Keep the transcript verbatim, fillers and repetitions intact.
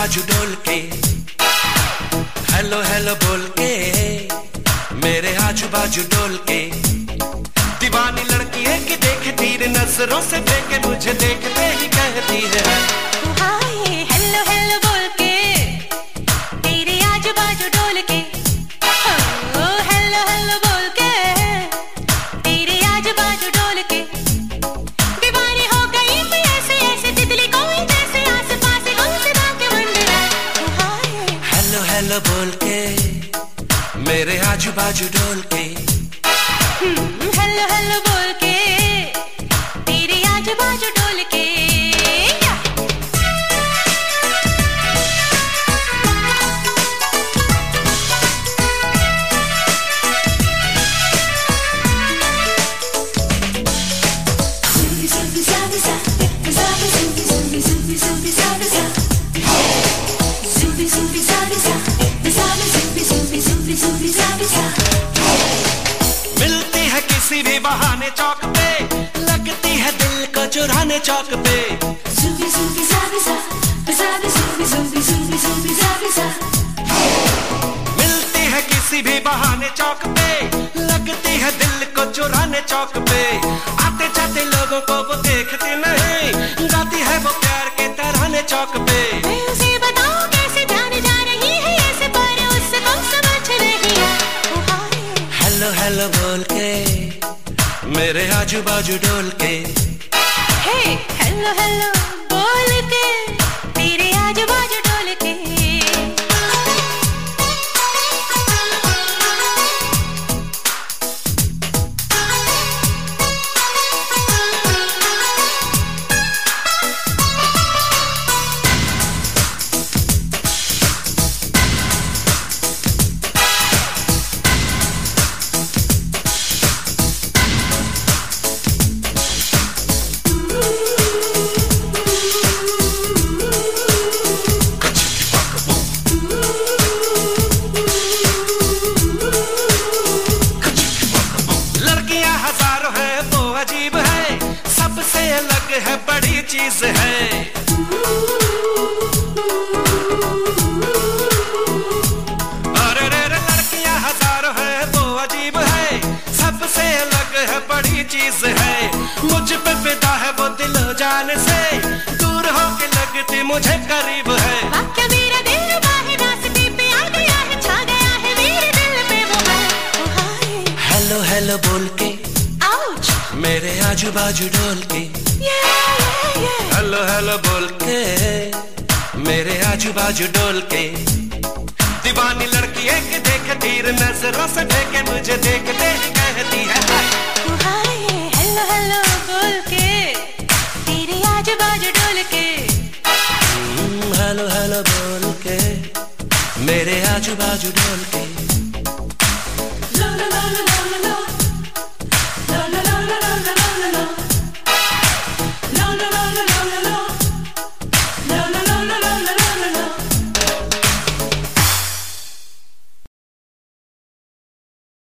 बाजू डोल के, हेलो हेलो बोल के, मेरे आजू बाजू डोल के। दीवानी लड़की है कि देख तीर नजरों से देखे, मुझे देखते ही कहती है हाय हेलो हेलो बोल के, तेरे आजू बाजू डोल के। ओ हेलो हेलो बोल के, तेरे आजू बाजू डोल के। दीवानी हो गई मैं ऐसे ऐसे तितली कोई जैसे, आस पास गुमसुदा के मंडरा। हाय हेलो हेलो बोल के, मेरे आजू बाजू डोल के। हेलो हेलो बोल के, तेरे आजू बाजू डोल के। मिलती है किसी भी बहाने चौक पे, लगती है दिल को चुराने चौक पे। मिलती है किसी भी बहाने चौक पे, लगती है दिल को चुराने चौक पे। आते जाते लोगों को वो देखती नहीं, गाती है वो प्यार के तराने चौक पे। मैं उसे बताऊं कैसे जाने जा रही है ऐसे, पर उससे कम समझ रही है। हेलो हेलो बोल के, मेरे आजू बाजू डोल के। हे हेलो हेलो बोल के, तेरे आजू बाजू डोल के। सबसे अलग है बड़ी चीज है। अरे रे रे लड़कियां हजारों है वो अजीब है, सबसे अलग है बड़ी चीज है। मुझ पे फिदा है वो दिलो जान से, दूर होके लगती मुझे करीब है। क्या मेरा दिल बाहे रास्ते पे आ गया है, छा गया है मेरे दिल पे वो है। हेलो हेलो बोल के, आउच मेरे आजू बाजू डोल के। हेलो हेलो बोल के, मेरे आजू बाजू डोल के। दीवानी लड़की है कि देख तीर नजरों से देखे, मुझे देखते ही कहती है हाय हेलो हेलो बोल के, तेरे आजू बाजू डोल के। हेलो हेलो बोल के, मेरे आजू बाजू डोल के।